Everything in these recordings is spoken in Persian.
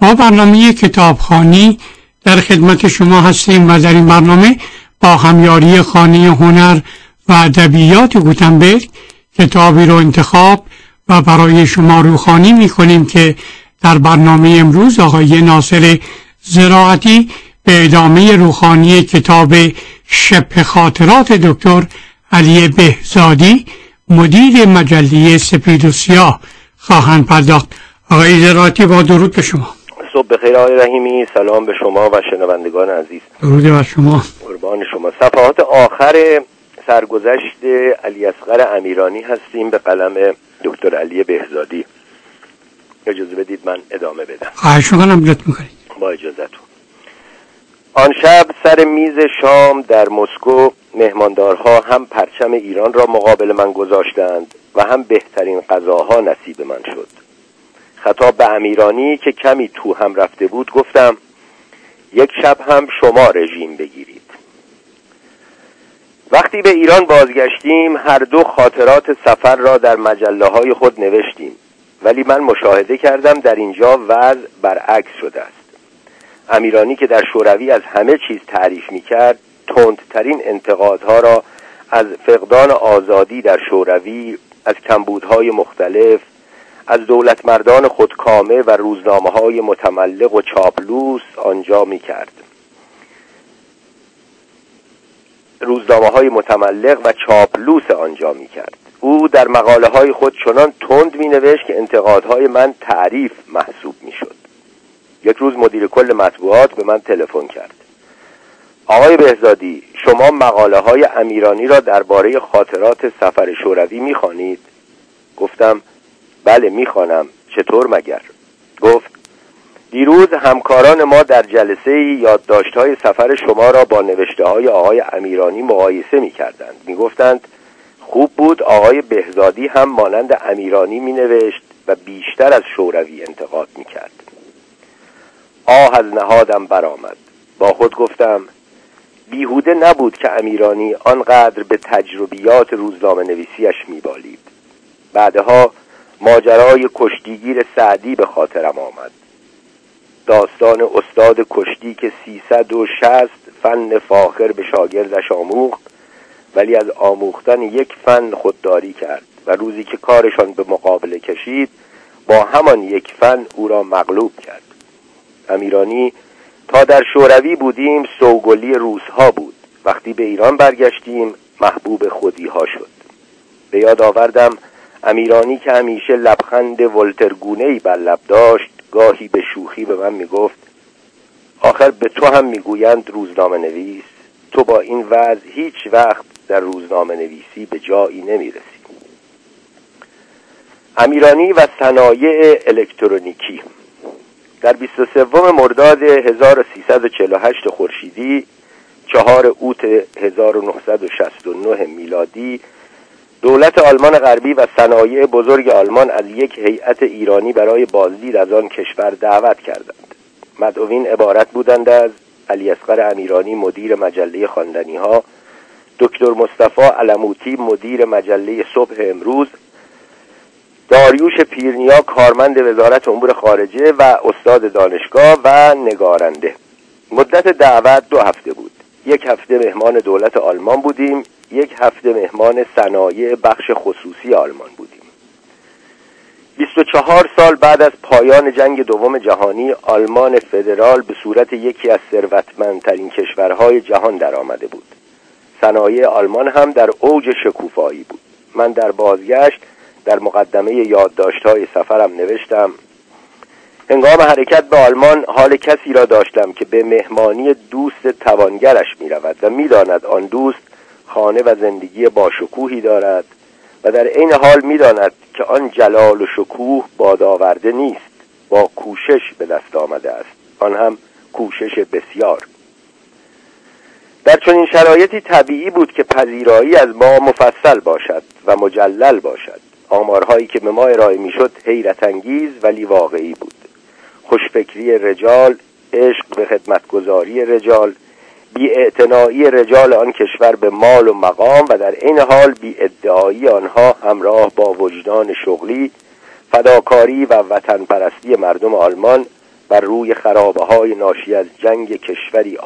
ما برنامه کتابخوانی در خدمت شما هستیم و در این برنامه با همیاری خانه هنر و ادبیات گوتنبرگ کتابی رو انتخاب و برای شما روخوانی می‌کنیم که در برنامه امروز آقای ناصر زراعتی به ادامه روخوانی کتاب شبه خاطرات دکتر علی بهزادی مدیر مجله سپید و سیاه خواهند پرداخت. آقای زراعتی با درود به شما. صبح بخیر آقای رحیمی، سلام به شما و شنوندگان عزیز. درود بر شما. قربان شما. صفحات آخر سرگذشت علیاصغر امیرانی هستیم به قلم دکتر علی بهزادی. اجازه بدید من ادامه بدم. خواهش می‌کنم، لطف می‌کنید. با اجازهتون. آن شب سر میز شام در مسکو مهماندارها هم پرچم ایران را مقابل من گذاشتند و هم بهترین غذاها نصیب من شد. خطاب به امیرانی که کمی تو هم رفته بود گفتم یک شب هم شما رژیم بگیرید. وقتی به ایران بازگشتیم هر دو خاطرات سفر را در مجله‌های خود نوشتیم، ولی من مشاهده کردم در اینجا وضع برعکس شده است. امیرانی که در شوروی از همه چیز تعریف می‌کرد، تندترین انتقادها را از فقدان آزادی در شوروی، از کمبودهای مختلف، از دولتمردان خودکامه و روزنامه‌های متملق و چاپلوس آنجا می‌کرد. او در مقاله‌های خود چنان تند می‌نوشت که انتقادهای من تعریف محسوب می‌شد. یک روز مدیر کل مطبوعات به من تلفن کرد. آقای بهزادی، شما مقاله‌های امیرانی را درباره خاطرات سفر شوروی می‌خوانید؟ گفتم بله می‌خوانم. چطور مگر؟ گفت دیروز همکاران ما در جلسه یادداشت‌های سفر شما را با نوشته‌های آقای امیرانی مقایسه می‌کردند. می‌گفتند خوب بود آقای بهزادی هم مانند امیرانی می‌نوشت و بیشتر از شوروی انتقاد می‌کرد. آه از نهادم برآمد. با خود گفتم بیهوده نبود که امیرانی آنقدر به تجربیات روزنامه نویسیش می‌بالید. بعدها ماجرای کشتیگیر سعدی به خاطرم آمد. داستان استاد کشتی که 360 فن فاخر به شاگردش آموخت، ولی از آموختن یک فن خودداری کرد و روزی که کارشان به مقابله کشید با همان یک فن او را مغلوب کرد. امیرانی تا در شوروی بودیم سوگلی روس‌ها بود، وقتی به ایران برگشتیم محبوب خودی‌ها شد. به یاد آوردم امیرانی که همیشه لبخند ولترگونه‌ای بر لب داشت گاهی به شوخی به من میگفت آخر به تو هم میگویند روزنامه نویس، تو با این وضع هیچ وقت در روزنامه نویسی به جایی نمیرسی. امیرانی و صنایع الکترونیکی. در 23 مرداد 1348 خورشیدی 4 اوت 1969 میلادی دولت آلمان غربی و صنایع بزرگ آلمان از یک هیئت ایرانی برای بازدید از آن کشور دعوت کردند. مدعوین عبارت بودند از علیاصغر امیرانی مدیر مجله خواندنی‌ها، دکتر مصطفی علموتی مدیر مجله صبح امروز، داریوش پیرنیا کارمند وزارت امور خارجه و استاد دانشگاه و نگارنده. مدت دعوت 2 هفته بود. 1 هفته مهمان دولت آلمان بودیم، 1 هفته مهمان صنایع بخش خصوصی آلمان بودیم. 24 سال بعد از پایان جنگ دوم جهانی آلمان فدرال به صورت یکی از ثروتمندترین کشورهای جهان درآمده بود. صنایع آلمان هم در اوج شکوفایی بود. من در بازگشت در مقدمه یادداشت‌های سفرم نوشتم هنگام حرکت به آلمان حال کسی را داشتم که به مهمانی دوست توانگرش می‌رود و می‌داند آن دوست خانه و زندگی باشکوهی دارد و در این حال می‌داند که آن جلال و شکوه بادآورده نیست، با کوشش به دست آمده است، آن هم کوشش بسیار. در چنین شرایطی طبیعی بود که پذیرایی از ما مفصل باشد و مجلل باشد. آمارهایی که به ما ارائه میشد حیرت انگیز ولی واقعی بود. خوشفکری رجال، عشق به خدمتگزاری رجال، بی‌اعتنایی رجال آن کشور به مال و مقام و در این حال بی‌ادعایی آنها همراه با وجدان شغلی، فداکاری و وطن پرستی مردم آلمان بر روی خرابه‌های ناشی از جنگ کشوری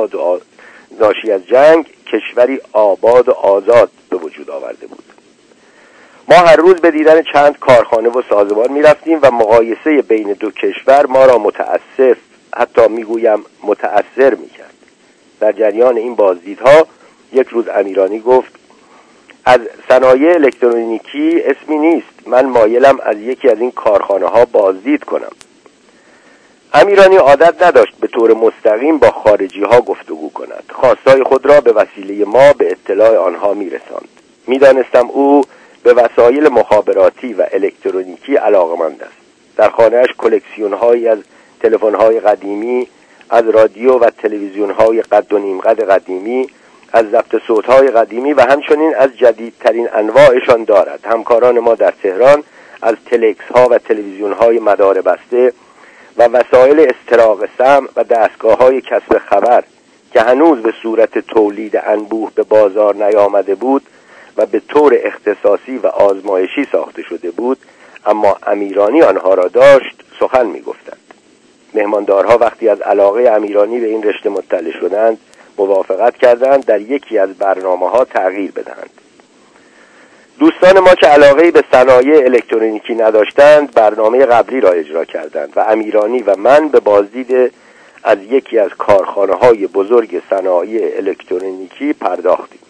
آباد و آزاد به وجود آورده بود. ما هر روز به دیدن چند کارخانه و سازمان می رفتیم و مقایسه بین دو کشور ما را متأسف، حتی میگویم متأثر می کرد. در جریان این بازدیدها یک روز امیرانی گفت: از صنایع الکترونیکی اسمی نیست، من مایلم از یکی از این کارخانه ها بازدید کنم. امیرانی عادت نداشت به طور مستقیم با خارجی ها گفتگو کند. خواستای خود را به وسیله ما به اطلاع آنها می رساند. می دانستم او به وسایل مخابراتی و الکترونیکی علاقمند است. در خانه‌اش کلکسیون هایی از تلفن های قدیمی، از رادیو و تلویزیون های قد و نیم قد قدیمی، از ضبط صوت های قدیمی و همچنین از جدیدترین انواعشان دارد. همکاران ما در تهران از تلکس ها و تلویزیون های مدار بسته و وسایل استراق سمع و دستگاه های کسب خبر که هنوز به صورت تولید انبوه به بازار نیامده بود و به طور اختصاصی و آزمایشی ساخته شده بود، اما امیرانی آنها را داشت، سخن می گفتند. مهماندارها وقتی از علاقه امیرانی به این رشته مطلع شدند موافقت کردند در یکی از برنامه‌ها تغییر بدهند. دوستان ما که علاقه‌ای به صنایع الکترونیکی نداشتند برنامه قبلی را اجرا کردند و امیرانی و من به بازدید از یکی از کارخانه‌های بزرگ صنایع الکترونیکی پرداختیم.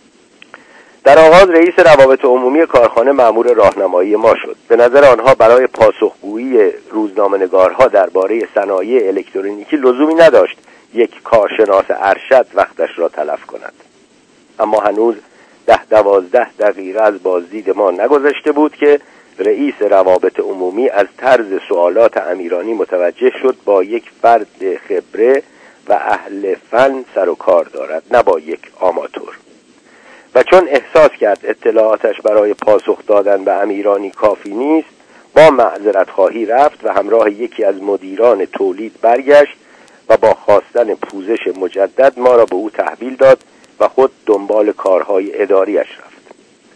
در آغاز رئیس روابط عمومی کارخانه مأمور راهنمایی ما شد. به نظر آنها برای پاسخگویی روزنامه‌نگارها درباره صنایع الکترونیکی لزومی نداشت یک کارشناس ارشد وقتش را تلف کند. اما هنوز 10-12 دقیقه از بازدید ما نگذشته بود که رئیس روابط عمومی از طرز سوالات امیرانی متوجه شد با یک فرد خبره و اهل فن سر و کار دارد، نه با یک آماتور. و چون احساس کرد اطلاعاتش برای پاسخ دادن به امیرانی کافی نیست، با معذرت خواهی رفت و همراه یکی از مدیران تولید برگشت و با خواستن پوزش مجدد ما را به او تحویل داد و خود دنبال کارهای اداریش رفت.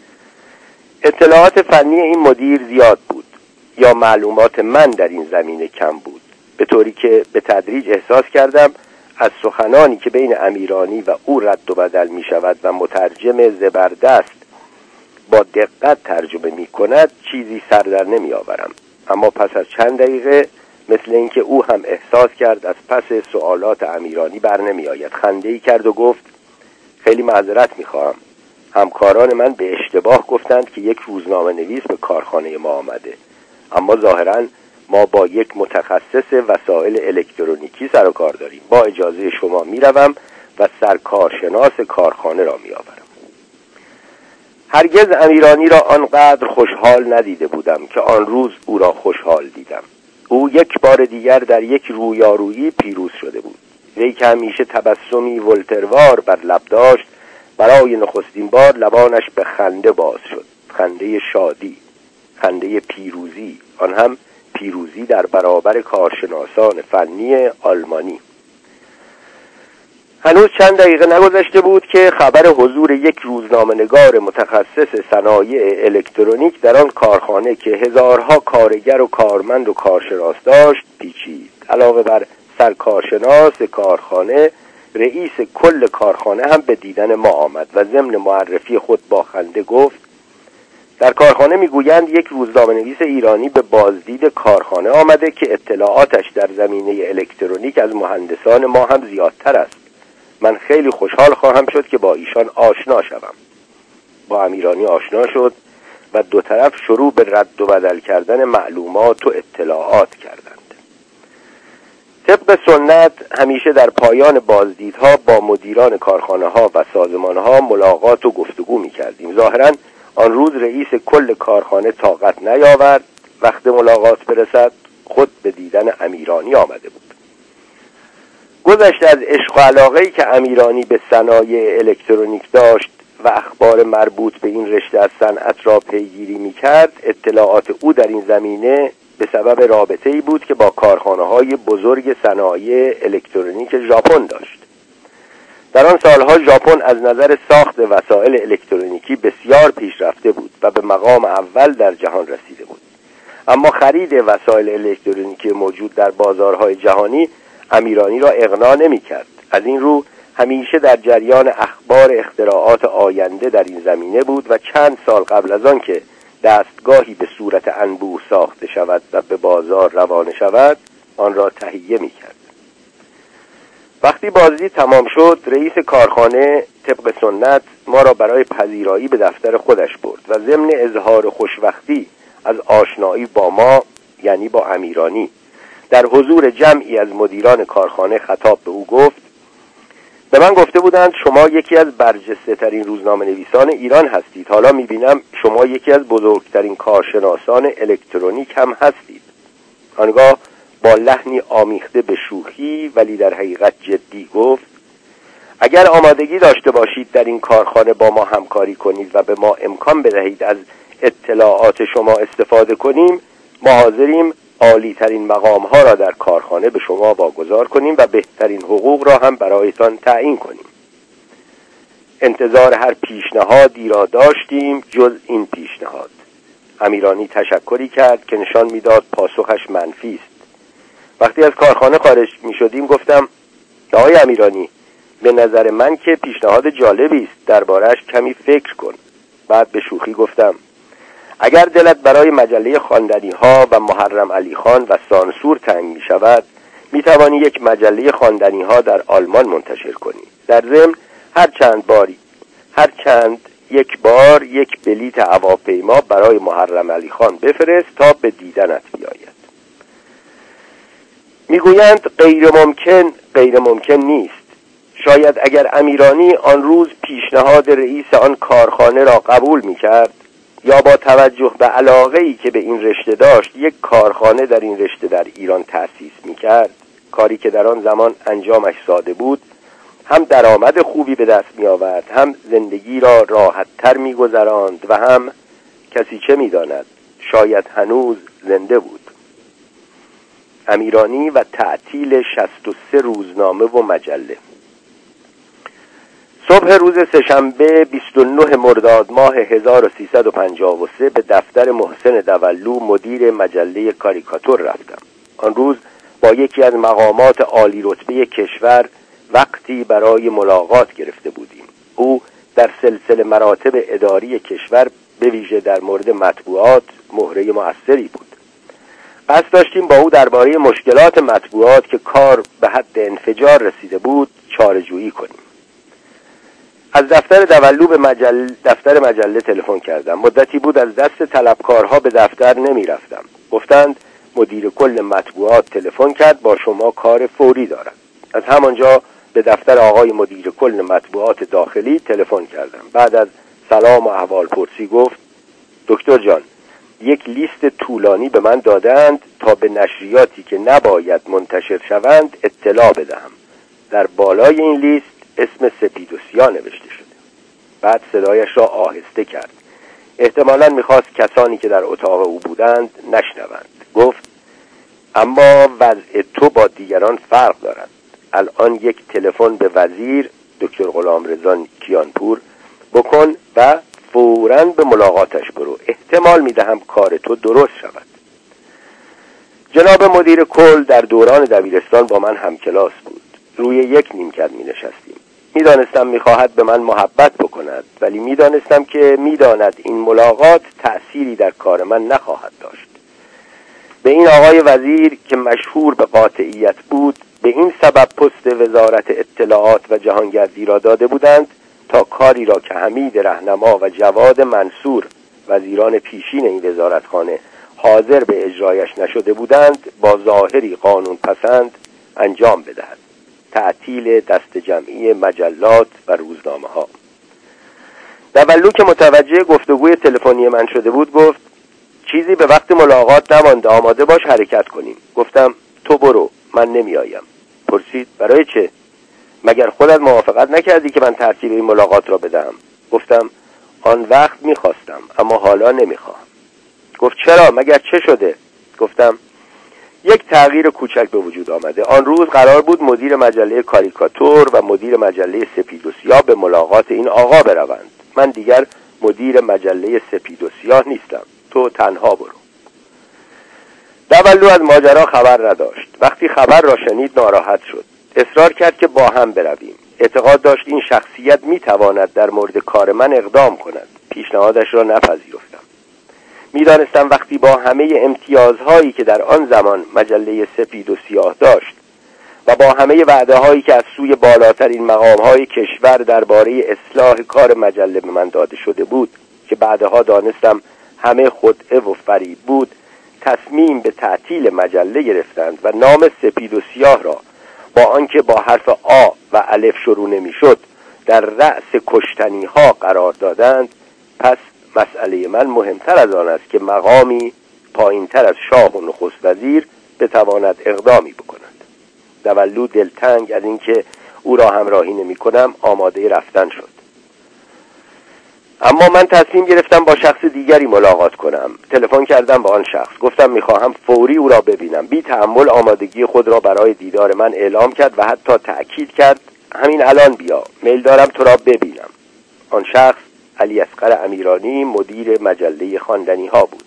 اطلاعات فنی این مدیر زیاد بود یا معلومات من در این زمینه کم بود، به طوری که به تدریج احساس کردم از سخنانی که بین امیرانی و او رد و بدل می شود و مترجم زبردست با دقت ترجمه می کند چیزی سر در نمی آورم. اما پس از چند دقیقه مثل اینکه او هم احساس کرد از پس سوالات امیرانی بر نمی آید، خنده‌ای کرد و گفت: خیلی معذرت می خواهم. همکاران من به اشتباه گفتند که یک روزنامه نویس به کارخانه ما آمده، اما ظاهراً ما با یک متخصص وسایل الکترونیکی سر و کار داریم. با اجازه شما می روم و سرکارشناس کارخانه را می آورم. هرگز امیرانی را آنقدر خوشحال ندیده بودم که آن روز او را خوشحال دیدم. او یک بار دیگر در یک رویارویی پیروز شده بود. وی که همیشه تبسمی ولتروار بر لب داشت، برای نخستین بار لبانش به خنده باز شد. خنده شادی، خنده پیروزی، آن هم پیروزی در برابر کارشناسان فنی آلمانی. هنوز چند دقیقه نگذشته بود که خبر حضور یک روزنامه‌نگار متخصص صنایع الکترونیک در آن کارخانه که هزارها کارگر و کارمند و کارشناس داشت پیچید. علاوه بر سرکارشناس کارخانه، رئیس کل کارخانه هم به دیدن ما آمد و ضمن معرفی خود با خنده گفت: در کارخانه میگویند یک روزنامه‌نویس ایرانی به بازدید کارخانه آمده که اطلاعاتش در زمینه الکترونیک از مهندسان ما هم زیادتر است. من خیلی خوشحال خواهم شد که با ایشان آشنا شوم. با امیرانی آشنا شد و دو طرف شروع به رد و بدل کردن معلومات و اطلاعات کردند. طبق سنت همیشه در پایان بازدیدها با مدیران کارخانه ها و سازمان ها ملاقات و گفتگو می کردیم. ظاهراً آن روز رئیس کل کارخانه طاقت نیاورد وقت ملاقات برسد، خود به دیدن امیرانی آمده بود. گذشته از عشق و علاقه‌ای که امیرانی به صنایع الکترونیک داشت و اخبار مربوط به این رشته از صنعت را پیگیری می‌کرد، اطلاعات او در این زمینه به سبب رابطه‌ای بود که با کارخانه‌های بزرگ صنایع الکترونیک ژاپن داشت. در آن سالها ژاپن از نظر ساخت وسایل الکترونیکی بسیار پیشرفته بود و به مقام اول در جهان رسیده بود. اما خرید وسایل الکترونیکی موجود در بازارهای جهانی امیرانی را اغنا نمی‌کرد. از این رو همیشه در جریان اخبار اختراعات آینده در این زمینه بود و چند سال قبل از آن که دستگاهی به صورت انبوه ساخته شود و به بازار روانه شود آن را تهیه می‌کرد. وقتی بازدید تمام شد، رئیس کارخانه طبق سنت ما را برای پذیرایی به دفتر خودش برد و ضمن اظهار خوشبختی از آشنایی با ما، یعنی با امیرانی، در حضور جمعی از مدیران کارخانه خطاب به او گفت: به من گفته بودند شما یکی از برجسته ترین روزنامه نویسان ایران هستید. حالا می‌بینم شما یکی از بزرگترین کارشناسان الکترونیک هم هستید. آنگاه با لحنی آمیخته به شوخی ولی در حقیقت جدی گفت: اگر آمادگی داشته باشید در این کارخانه با ما همکاری کنید و به ما امکان بدهید از اطلاعات شما استفاده کنیم، ما حاضریم عالی ترین مقام ها را در کارخانه به شما واگذار کنیم و بهترین حقوق را هم برایتان تعیین کنیم. انتظار هر پیشنهادی را داشتیم جز این پیشنهاد. امیرانی تشکری کرد که نشان میداد پاسخش منفی است. وقتی از کارخانه خارج می شدیم گفتم: آقای امیرانی، به نظر من که پیشنهاد جالبی است، درباره‌اش کمی فکر کن. بعد به شوخی گفتم: اگر دلت برای مجله خواندنی‌ها و محرم علی خان و سانسور تنگ می شود، می توانی یک مجله خواندنی‌ها در آلمان منتشر کنی. در ضمن هر چند یک بار یک بلیت هواپیما برای محرم علی خان بفرست تا به دیدنت بیاید. میگویند غیر ممکن نیست. شاید اگر امیرانی آن روز پیشنهاد رئیس آن کارخانه را قبول می‌کرد یا با توجه به علاقه‌ای که به این رشته داشت یک کارخانه در این رشته در ایران تأسیس می‌کرد، کاری که در آن زمان انجامش ساده بود، هم درآمد خوبی به دست می‌آورد، هم زندگی را راحت‌تر می‌گذراند و هم کسی چه می‌داند، شاید هنوز زنده بود. امیرانی و تعطیل 63 روزنامه و مجله. صبح روز سه‌شنبه 29 مرداد ماه 1353 به دفتر محسن دولو مدیر مجله کاریکاتور رفتم. آن روز با یکی از مقامات عالی رتبه کشور وقتی برای ملاقات گرفته بودیم. او در سلسله مراتب اداری کشور به ویژه در مورد مطبوعات مهره مؤثری بود. قصد داشتیم با او درباره مشکلات مطبوعات که کار به حد انفجار رسیده بود چاره‌جویی کنیم. از دفتر دولو به دفتر مجله تلفن کردم. مدتی بود از دست طلبکارها به دفتر نمی رفتم. گفتند مدیر کل مطبوعات تلفن کرد با شما کار فوری دارد. از همانجا به دفتر آقای مدیر کل مطبوعات داخلی تلفن کردم. بعد از سلام و احوالپرسی گفت: دکتر جان، یک لیست طولانی به من دادند تا به نشریاتی که نباید منتشر شوند اطلاع بدهم. در بالای این لیست اسم سپید و سیاه نوشته شده. بعد صدایش را آهسته کرد. احتمالاً می‌خواست کسانی که در اتاق او بودند نشنوند. گفت: اما وضع تو با دیگران فرق دارد. الان یک تلفن به وزیر دکتر غلامرضا کیانپور بکن و فوراً به ملاقاتش برو. احتمال می‌دهم کار تو درست شود. جناب مدیر کل در دوران دبیرستان با من همکلاس بود. روی یک نیمکت می‌نشستیم. می‌دانستم می‌خواهد به من محبت بکند، ولی می‌دانستم که می‌داند این ملاقات تأثیری در کار من نخواهد داشت. به این آقای وزیر که مشهور به قاطعیت بود، به این سبب پست وزارت اطلاعات و جهانگردی را داده بودند تا کاری را که حمید رهنما و جواد منصور وزیران پیشین این وزارتخانه حاضر به اجرایش نشده بودند با ظاهری قانون پسند انجام بدهد: تعطیل دست جمعی مجلات و روزنامه ها. دولو که متوجه گفتگوی تلفنی من شده بود گفت: چیزی به وقت ملاقات نمانده، آماده باش حرکت کنیم. گفتم: تو برو، من نمی آیم. پرسید: برای چه؟ مگر خودت موافقت نکردی که من ترتیب این ملاقات را بدهم؟ گفتم: آن وقت میخواستم اما حالا نمیخواهم. گفت: چرا؟ مگر چه شده؟ گفتم: یک تغییر کوچک به وجود آمده. آن روز قرار بود مدیر مجله کاریکاتور و مدیر مجله سپید و سیاه به ملاقات این آقا بروند. من دیگر مدیر مجله سپید و سیاه نیستم. تو تنها برو. دولو از ماجرا خبر نداشت. وقتی خبر را شنید ناراحت شد. اصرار کرد که با هم برویم. اعتقاد داشت این شخصیت میتواند در مورد کار من اقدام کند. پیشنهادش را نپذیرفتم. میدانستم وقتی با همه امتیازهایی که در آن زمان مجله سپید و سیاه داشت و با همه وعده هایی که از سوی بالاترین مقام های کشور درباره اصلاح کار مجله به من داده شده بود که بعدها دانستم همه خدعه و فریب بود، تصمیم به تعطیل مجله گرفتند و نام سپید و سیاه را با آنکه با حرف آ و الف شروع نمی‌شد در رأس کشتنی ها قرار دادند. پس مسئله من مهمتر از آن است که مقامی پایینتر از شاه و نخست وزیر بتواند اقدامی بکند. دولو دلتنگ از اینکه او را همراهی نمی‌کنم آماده رفتن شد. اما من تصمیم گرفتم با شخص دیگری ملاقات کنم. تلفن کردم به آن شخص. گفتم می‌خواهم فوری او را ببینم. بی تأمل آمادگی خود را برای دیدار من اعلام کرد و حتی تأکید کرد همین الان بیا، میل دارم تو را ببینم. آن شخص علی اصغر امیرانی مدیر مجله خواندنی ها بود.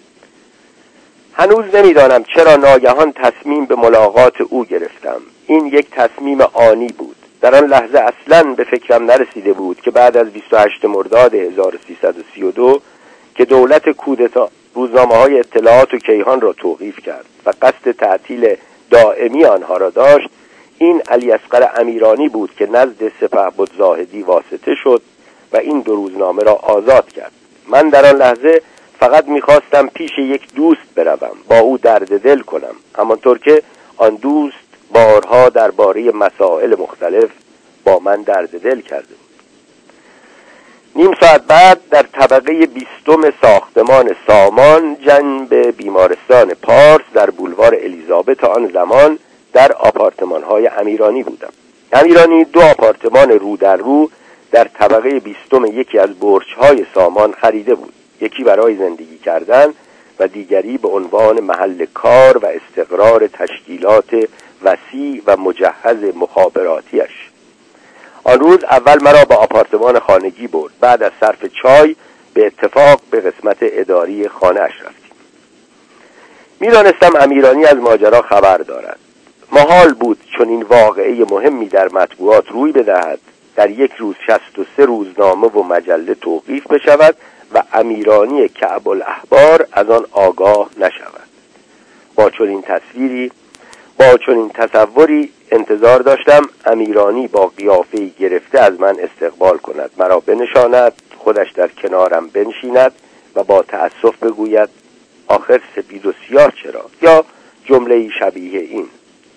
هنوز نمیدانم چرا ناگهان تصمیم به ملاقات او گرفتم. این یک تصمیم آنی بود. در آن لحظه اصلاً به فکرم نرسیده بود که بعد از 28 مرداد 1332 که دولت کودتا روزنامه‌های اطلاعات و کیهان را توقیف کرد و قصد تعطیل دائمی آنها را داشت، این علی اصغر امیرانی بود که نزد سپهبد زاهدی واسطه شد و این دو روزنامه را آزاد کرد. من در آن لحظه فقط می‌خواستم پیش یک دوست بروم، با او درد دل کنم، همانطور که آن دوست بارها درباره مسائل مختلف با من درد دل کرده بود. نیم ساعت بعد در طبقه 20 ساختمان سامان جنب بیمارستان پارس در بولوار الیزابت آن زمان در آپارتمان‌های امیرانی بودم. امیرانی 2 آپارتمان رو در رو در طبقه 20 یکی از برج‌های سامان خریده بود. یکی برای زندگی کردن و دیگری به عنوان محل کار و استقرار تشکیلات وسیع و مجهز مخابراتیش. آن روز اول مرا به آپارتمان خانگی برد. بعد از صرف چای به اتفاق به قسمت اداری خانه‌اش رفتیم. می‌دانستم امیرانی از ماجرا خبر دارد. محال بود چون این واقعه مهمی در مطبوعات روی بدهد در یک روز 63 روزنامه و مجله توقیف بشود و امیرانی کعب الاحبار از آن آگاه نشود. با چنین تصوری انتظار داشتم امیرانی با قیافه‌ای گرفته از من استقبال کند، مرا بنشاند، خودش در کنارم بنشیند و با تأسف بگوید آخر سپید و سیاه چرا؟ یا جمله‌ای شبیه این.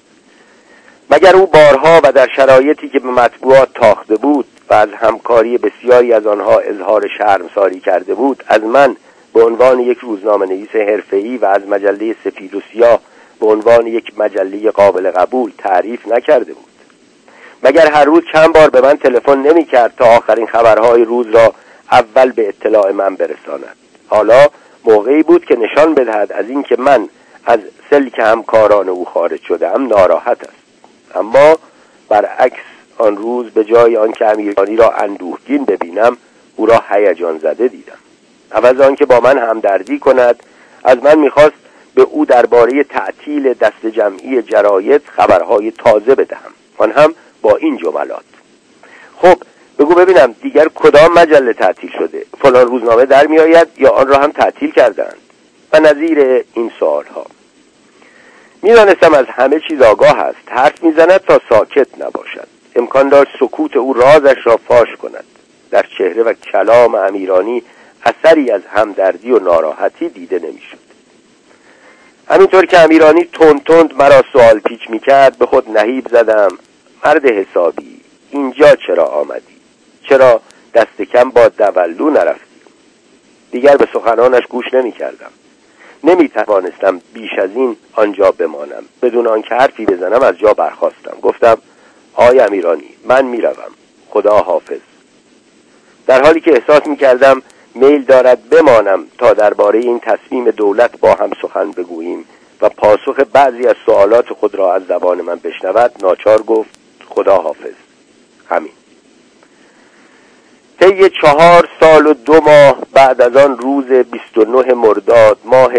مگر او بارها و در شرایطی که به مطبوعات تاخته بود و از همکاری بسیاری از آنها اظهار شرمساری کرده بود از من به عنوان یک روزنامه‌نویس حرفه‌ای و از مجله سپید و سیاه به عنوان یک مجله قابل قبول تعریف نکرده بود؟ مگر هر روز چند بار به من تلفن نمی‌کرد تا آخرین خبرهای روز را اول به اطلاع من برساند؟ حالا موقعی بود که نشان بدهد از این که من از سلک همکاران او خارج شدم ناراحت است. اما برعکس آن روز به جای آنکه امیرانی را اندوهگین ببینم او را هیجان زده دیدم. عوض آنکه با من همدردی کند از من می‌خواست به او درباره تعطیل دست جمعی جراید خبرهای تازه بدهم، آن هم با این جملات: خب بگو ببینم دیگر کدام مجله تعطیل شده؟ فلان روزنامه در می آید یا آن را هم تعطیل کردند؟ و نظیر این سوالها. می‌دانستم از همه چیز آگاه است. حرف می‌زند تا ساکت نباشد. امکان داشت سکوت او رازش را فاش کند. در چهره و کلام امیرانی اثری از همدردی و ناراحتی دیده نمی‌شد. همینطور که امیرانی تند مرا سوال پیچ می‌کرد به خود نهیب زدم: مرد حسابی، اینجا چرا آمدی؟ چرا دست کم با دولو نرفتی؟ دیگر به سخنانش گوش نمی‌کردم. نمی‌توانستم بیش از این آنجا بمانم. بدون آنکه حرفی بزنم از جا برخاستم. گفتم: آقای امیرانی، من میروم، خدا حافظ. در حالی که احساس می‌کردم میل دارد بمانم تا درباره این تصمیم دولت با هم سخن بگوییم و پاسخ بعضی از سوالات خود را از زبان من بشنود، ناچار گفت: خدا حافظ. همین. طی 4 سال و 2 ماه بعد از آن روز 29 مرداد ماه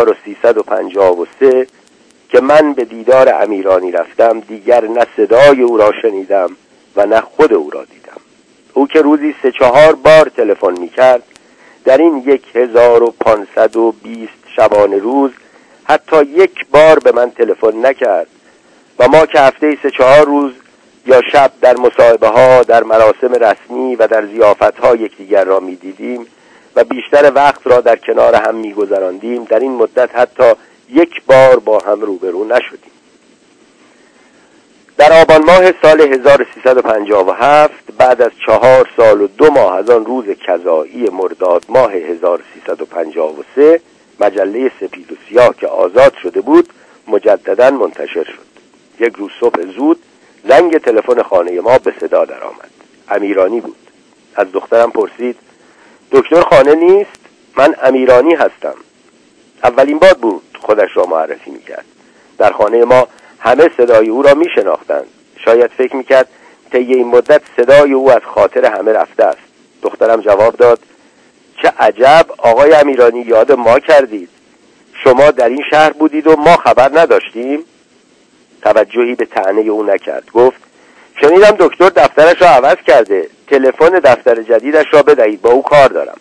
1353 که من به دیدار امیرانی رفتم، دیگر نه صدای او را شنیدم و نه خود او را دیدم. او که روزی 3-4 بار تلفن می‌کرد، در این 1520 شبانه روز حتی یک بار به من تلفن نکرد و ما که هفته 3-4 روز یا شب در مصاحبه‌ها، در مراسم رسمی و در ضیافت‌ها یکدیگر را می‌دیدیم و بیشتر وقت را در کنار هم می‌گذراندیم، در این مدت حتی یک بار با هم روبرو نشدیم. در آبان ماه سال 1357 بعد از 4 سال و 2 ماه از آن روز کذایی مرداد ماه 1353 مجله سپید و سیاه که آزاد شده بود مجددا منتشر شد. یک روز صبح زود زنگ تلفن خانه ما به صدا درآمد. امیرانی بود. از دخترم پرسید: دکتر خانه نیست؟ من امیرانی هستم. اولین بار بود خودش را معرفی میکرد. در خانه ما همه صدای او را میشناختند. شاید فکر میکرد طی این مدت صدای او از خاطر همه رفته است. دخترم جواب داد: چه عجب آقای امیرانی، یاد ما کردید. شما در این شهر بودید و ما خبر نداشتیم؟ توجهی به طعنه او نکرد. گفت: شنیدم دکتر دفترش را عوض کرده. تلفن دفتر جدیدش را بدهید، با او کار دارم.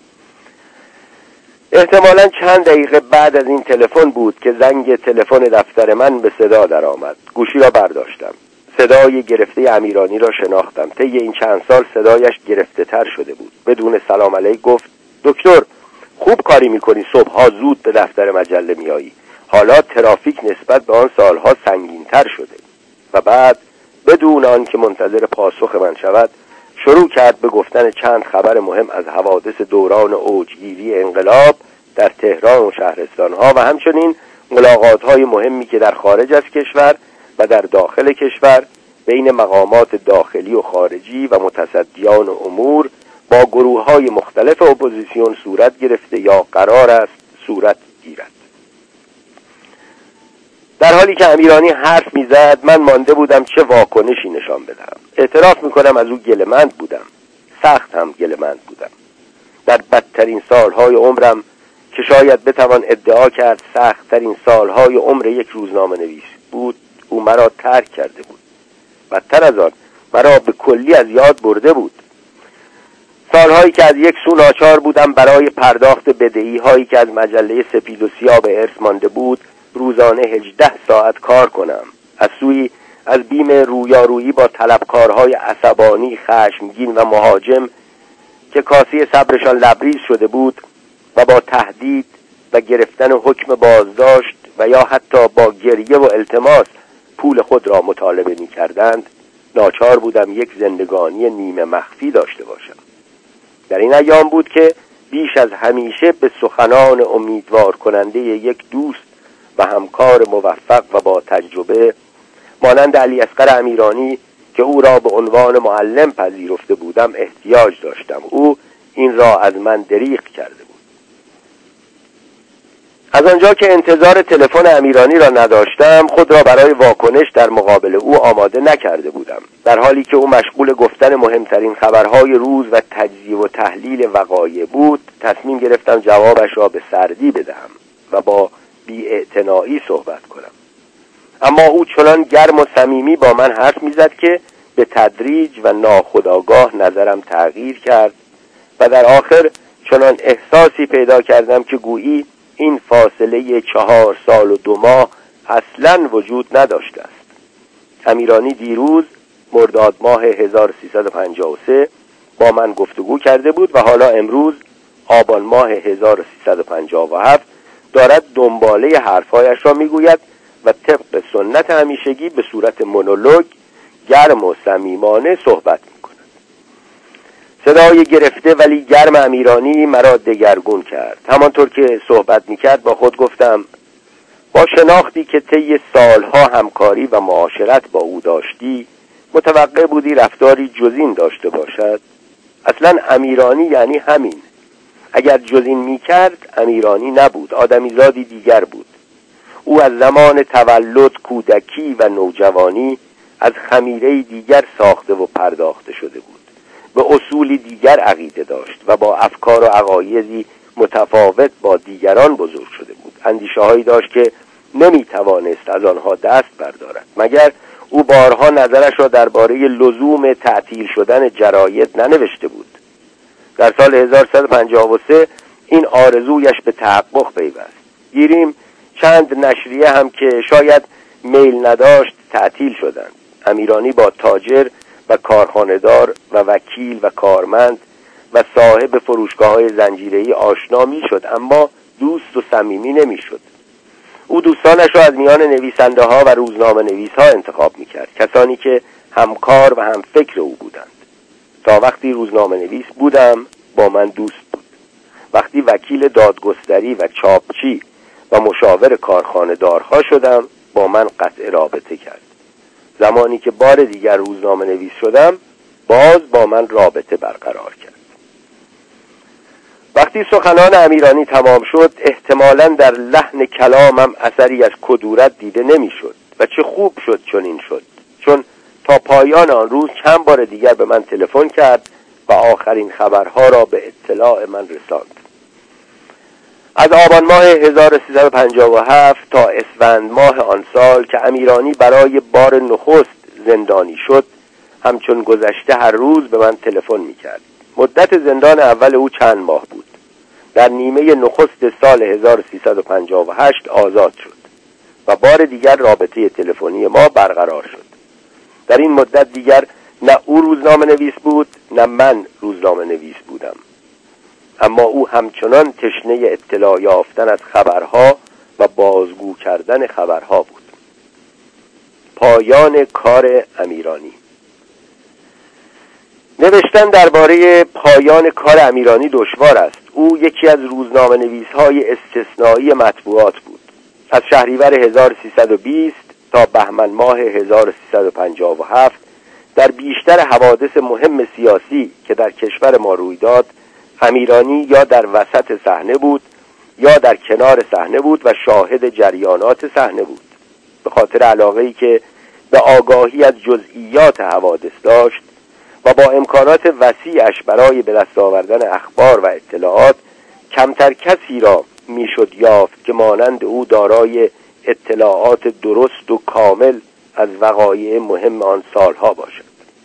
احتمالاً چند دقیقه بعد از این تلفن بود که زنگ تلفن دفتر من به صدا درآمد. گوشی را برداشتم. صدای گرفته امیرانی را شناختم. طی این چند سال صدایش گرفته تر شده بود. بدون سلام علیک گفت: دکتر خوب کاری میکنی، صبحها زود به دفتر مجله میایی. حالا ترافیک نسبت به آن سالها سنگین تر شده. و بعد بدون آن که منتظر پاسخ من شود شروع کرد به گفتن چند خبر مهم از حوادث دوران اوجگیری انقلاب در تهران و شهرستانها و همچنین ملاقات‌های مهمی که در خارج از کشور و در داخل کشور بین مقامات داخلی و خارجی و متصدیان امور با گروه‌های مختلف اپوزیسیون صورت گرفته یا قرار است صورت گیرد. در حالی که امیرانی حرف میزد من مانده بودم چه واکنشی نشان بدهم. اعتراف میکنم از او گله‌مند بودم، سخت هم گله‌مند بودم. در بدترین سالهای عمرم که شاید بتوان ادعا کرد سخت‌ترین سالهای عمر یک روزنامه نویس بود، او مرا ترک کرده بود. بدتر از آن مرا به کلی از یاد برده بود. سالهایی که از یک سو ناچار بودم برای پرداخت بدهی‌هایی که از مجله سپید و سیاه به ارث مانده بود روزانه 18 ساعت کار کنم. از سوی از بیم رویارویی با طلبکارهای عصبانی، خشمگین و مهاجم که کاسه صبرشان لبریز شده بود و با تهدید و گرفتن حکم بازداشت و یا حتی با گریه و التماس پول خود را مطالبه می کردند، ناچار بودم یک زندگانی نیمه مخفی داشته باشم. در این ایام بود که بیش از همیشه به سخنان امیدوار کننده یک دوست و همکار موفق و با تجربه مانند علی اصغر امیرانی که او را به عنوان معلم پذیرفته بودم احتیاج داشتم. او این را از من دریغ کرده بود. از آنجا که انتظار تلفن امیرانی را نداشتم خود را برای واکنش در مقابل او آماده نکرده بودم. در حالی که او مشغول گفتن مهمترین خبرهای روز و تجزیه و تحلیل وقایع بود، تصمیم گرفتم جوابش را به سردی بدهم و با بی‌اعتنایی صحبت کنم. اما او چنان گرم و صمیمی با من حرف میزد که به تدریج و ناخودآگاه نظرم تغییر کرد و در آخر چنان احساسی پیدا کردم که گویی این فاصله 4 سال و 2 ماه اصلاً وجود نداشته است. امیرانی دیروز مرداد ماه 1353 با من گفتگو کرده بود و حالا امروز آبان ماه 1357 دارد دنباله حرفایش را میگوید و طبق سنت همیشگی به صورت مونولوگ گرم و صمیمانه صحبت میکند. صدای گرفته ولی گرم امیرانی مرا دگرگون کرد. همانطور که صحبت میکرد با خود گفتم با شناختی که طی سالها همکاری و معاشرت با او داشتی متوقع بودی رفتاری جزین داشته باشد. اصلا امیرانی یعنی همین. اگر جزین میکرد امیرانی نبود، آدمیزادی دیگر بود. او از زمان تولد، کودکی و نوجوانی از خمیره دیگر ساخته و پرداخته شده بود. به اصولی دیگر عقیده داشت و با افکار و عقایدی متفاوت با دیگران بزرگ شده بود. اندیشه‌هایی داشت که نمی‌توانست از آنها دست بردارد، مگر او بارها نظرش را درباره لزوم تعطیل شدن جراید ننوشته بود. در سال 1153 این آرزویش به تحقق پیوست. گیریم چند نشریه هم که شاید میل نداشت تعطیل شدند. امیرانی با تاجر و کارخانه‌دار و وکیل و کارمند و صاحب فروشگاه‌های زنجیره‌ای آشنا می‌شد، اما دوست و صمیمی نمی‌شد. او دوستانش را از میان نویسنده‌ها و روزنامه‌نویس‌ها انتخاب می‌کرد، کسانی که همکار و هم فکر او بودند. تا وقتی روزنامه‌نویس بودم با من دوست بود. وقتی وکیل دادگستری و چاپچی و مشاور کارخانه‌دارها شدم با من قطع رابطه کرد. زمانی که بار دیگر روزنامه‌نویس شدم باز با من رابطه برقرار کرد. وقتی سخنان امیرانی تمام شد احتمالاً در لحن کلامم اثری از کدورت دیده نمی‌شد و چه خوب شد چنین شد، چون تا پایان آن روز چند بار دیگر به من تلفن کرد و آخرین خبرها را به اطلاع من رساند. از آبان ماه 1357 تا اسفند ماه آن سال که امیرانی برای بار نخست زندانی شد، همچون گذشته هر روز به من تلفن می‌کرد. مدت زندان اول او چند ماه بود. در نیمه نخست سال 1358 آزاد شد و بار دیگر رابطه تلفنی ما برقرار شد. در این مدت دیگر نه او روزنامه نویس بود نه من روزنامه نویس بودم، اما او همچنان تشنه اطلاع یافتن از خبرها و بازگو کردن خبرها بود. پایان کار امیرانی. نوشتن درباره پایان کار امیرانی دشوار است. او یکی از روزنامه‌نویس‌های استثنایی مطبوعات بود. از شهریور 1320 تا بهمن ماه 1357 در بیشتر حوادث مهم سیاسی که در کشور ما روی داد، امیرانی یا در وسط صحنه بود یا در کنار صحنه بود و شاهد جریانات صحنه بود. به خاطر علاقه‌ای که به آگاهی از جزئیات حوادث داشت و با امکانات وسیعش برای به دست آوردن اخبار و اطلاعات، کمتر کسی را میشد یافت که مانند او دارای اطلاعات درست و کامل از وقایع مهم آن سالها باشد.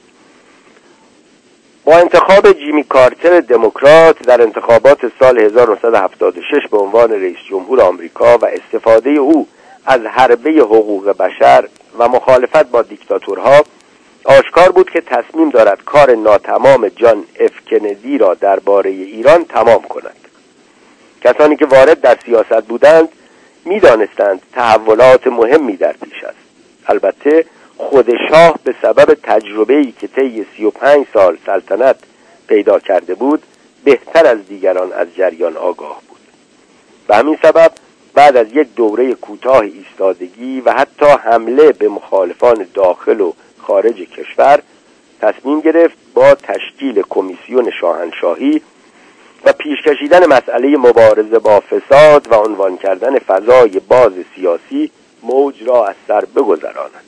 با انتخاب جیمی کارتر دموکرات در انتخابات سال 1976 به عنوان رئیس جمهور آمریکا و استفاده او از حربه حقوق بشر و مخالفت با دیکتاتورها، آشکار بود که تصمیم دارد کار ناتمام جان اف کندی را درباره ایران تمام کند. کسانی که وارد در سیاست بودند می‌دانستند تحولات مهمی در پیش است. البته خود شاه به سبب تجربه‌ای که طی 35 سال سلطنت پیدا کرده بود بهتر از دیگران از جریان آگاه بود. به همین سبب بعد از یک دوره کوتاه ایستادگی و حتی حمله به مخالفان داخل و خارج کشور تصمیم گرفت با تشکیل کمیسیون شاهنشاهی و پیش کشیدن مسئله مبارزه با فساد و عنوان کردن فضای باز سیاسی موج را از سر بگذراند.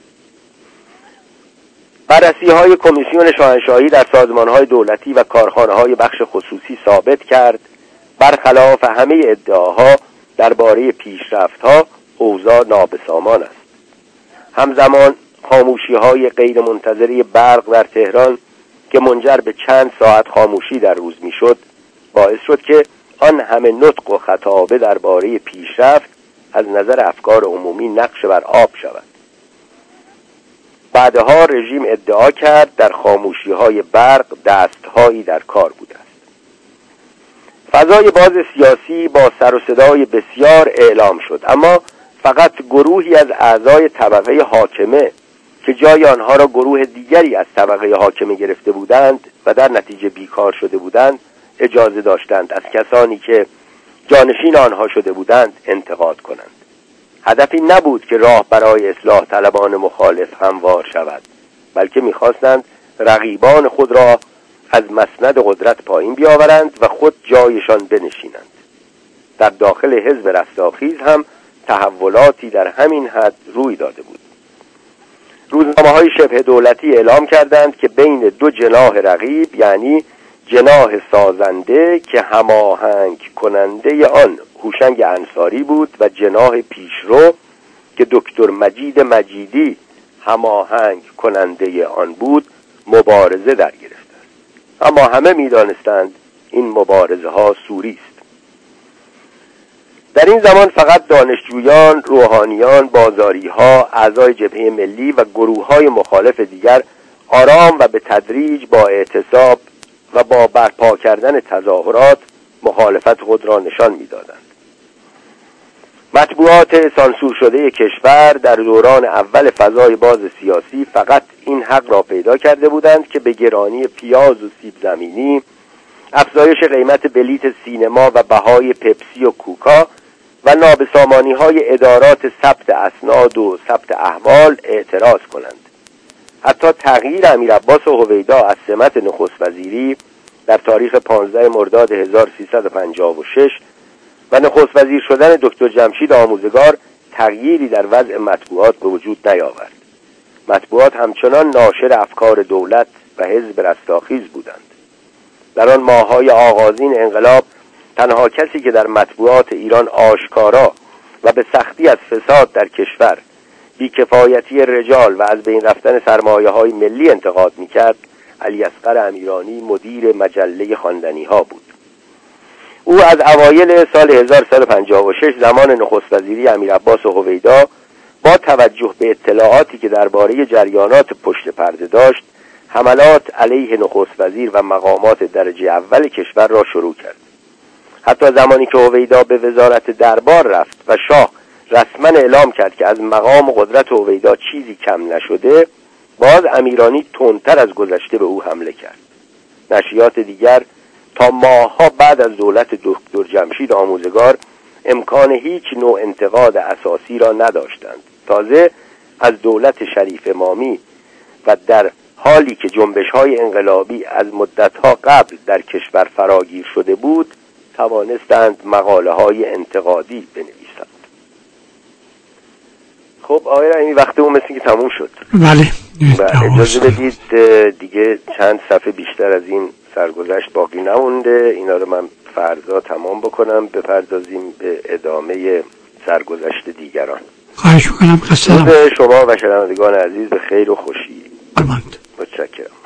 بررسی‌های کمیسیون شاهنشاهی در سازمان‌های دولتی و کارخانه‌های بخش خصوصی ثابت کرد برخلاف همه ادعاها درباره پیشرفت‌ها اوضاع نابسامان است. همزمان خاموشی‌های غیر منتظره برق در تهران که منجر به چند ساعت خاموشی در روز میشد باعث شد که آن همه نطق و خطابه درباره پیشرفت از نظر افکار عمومی نقش بر آب شود. بعدها رژیم ادعا کرد در خاموشی‌های برق دست‌هایی در کار بوده است. فضای باز سیاسی با سر و صدای بسیار اعلام شد، اما فقط گروهی از اعضای طبقه حاکمه که جای آنها را گروه دیگری از طبقه حاکمه گرفته بودند و در نتیجه بیکار شده بودند اجازه داشتند از کسانی که جانشین آنها شده بودند انتقاد کنند. هدفی نبود که راه برای اصلاح طلبان مخالف هموار شود، بلکه می‌خواستند رقیبان خود را از مسند قدرت پایین بیاورند و خود جایشان بنشینند. در داخل حزب رستاخیز هم تحولاتی در همین حد روی داده بود. روزنامه‌های شبه دولتی اعلام کردند که بین دو جناح رقیب، یعنی جناح سازنده که هماهنگ کننده آن هوشنگ انصاری بود و جناح پیشرو که دکتر مجید مجیدی هماهنگ کننده آن بود، مبارزه در گرفته است. اما همه می‌دانستند این مبارزه ها سوری است. در این زمان فقط دانشجویان، روحانیان، بازاری‌ها، اعضای جبهه ملی و گروه‌های مخالف دیگر آرام و به تدریج با اعتصاب و با برپا کردن تظاهرات مخالفت خود را نشان می‌دادند. مطبوعات سانسور شده کشور در دوران اول فضای باز سیاسی فقط این حق را پیدا کرده بودند که به گرانی پیاز و سیب زمینی، افزایش قیمت بلیت سینما و بهای پپسی و کوکا و نابسامانی‌های ادارات ثبت اسناد و ثبت احوال اعتراض کنند. حتی تغییر امیرعباس هویدا از سمت نخست وزیری در تاریخ 15 مرداد 1356 و نخست وزیر شدن دکتر جمشید آموزگار تغییری در وضع مطبوعات به وجود نیاورد. مطبوعات همچنان ناشر افکار دولت و حزب رستاخیز بودند. در آن ماه‌های آغازین انقلاب تنها کسی که در مطبوعات ایران آشکارا و به سختی از فساد در کشور، بیکفایتی رجال و از بین رفتن سرمایه‌های ملی انتقاد می‌کرد، علیاصغر امیرانی مدیر مجله خواندنی‌ها بود. او از اوایل سال 1356 زمان نخست وزیری امیرعباس هویدا با توجه به اطلاعاتی که درباره جریانات پشت پرده داشت، حملات علیه نخست وزیر و مقامات درجه اول کشور را شروع کرد. حتی زمانی که هویدا به وزارت دربار رفت و شاه رسما اعلام کرد که از مقام و قدرت هویدا چیزی کم نشده، باز امیرانی تندتر از گذشته به او حمله کرد. نشریات دیگر تا ماه‌ها بعد از دولت دکتر جمشید آموزگار امکان هیچ نوع انتقاد اساسی را نداشتند. تازه از دولت شریف امامی و در حالی که جنبش‌های انقلابی از مدت‌ها قبل در کشور فراگیر شده بود، توانستند مقاله‌های انتقادی بنویسند. خب آقای رحیمی، وقتمون مثل که تموم شد. بله. اجازه بدید دیگه چند صفحه بیشتر از این سرگذشت باقی نمونده، اینا رو من فردا تمام بکنم، بپردازیم به ادامه سرگذشت دیگران. خواهش می‌کنم. خسته شما و شنوندگان عزیز به خیر و خوشی. قربانت. متشکرم.